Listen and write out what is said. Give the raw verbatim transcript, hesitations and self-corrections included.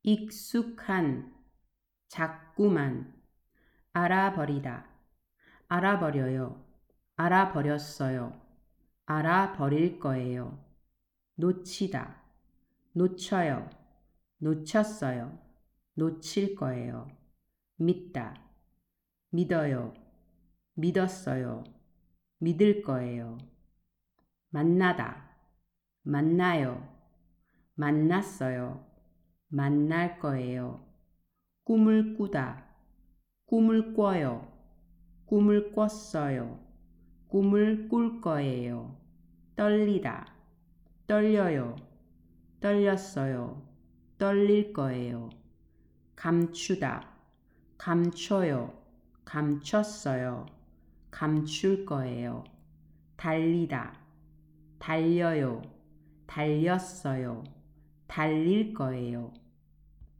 익숙한, 자꾸만, 알아버리다, 알아버려요, 알아버렸어요, 알아버릴 거예요. 놓치다, 놓쳐요, 놓쳤어요, 놓칠 거예요. 믿다, 믿어요, 믿었어요, 믿을 거예요. 만나다, 만나요, 만났어요, 만날 거예요. 꿈을 꾸다, 꿈을 꿔요, 꿈을 꿨어요, 꿈을 꿀 거예요. 떨리다, 떨려요, 떨렸어요, 떨릴 거예요. 감추다, 감춰요, 감췄어요, 감출 거예요. 달리다, 달려요, 달렸어요, 달릴 거예요.